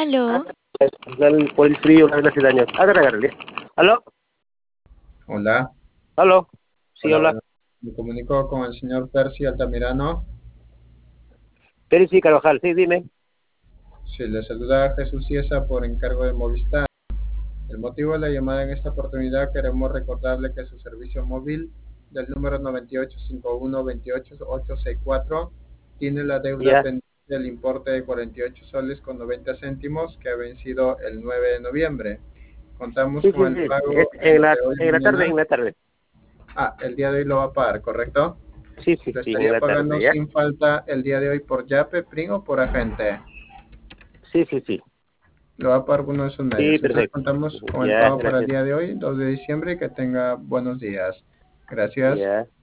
Aló, Por el frío, la hace daño. Agárrale. ¿Aló? Hola, ¿Aló? Sí, hola, hola. bueno, me comunico con el señor Percy Altamirano. Pérez y Carvajal, sí, dime. Sí, le saluda Jesús Ciesa por encargo de Movistar. El motivo de la llamada en esta oportunidad queremos recordarle que su servicio móvil del número 9851-28864 tiene la deuda Ya. pendiente del importe de 48 soles con 90 céntimos que ha vencido el 9 de noviembre. Contamos Sí, sí, con el sí. pago En la, entre hoy y en la tarde, mañana. en la tarde. El día de hoy lo va a pagar, ¿correcto? Sí, sí, Lo sí, en estaría la tarde, pagando ¿ya? sin falta el día de hoy por Yape, PRIN o por agente. Sí, sí, sí. Lo va a pagar uno de sus Sí, medios. Entonces perfecto. contamos con el Ya, pago para el gracias. día de hoy, 2 de diciembre, y que tenga buenos días. Gracias. Ya.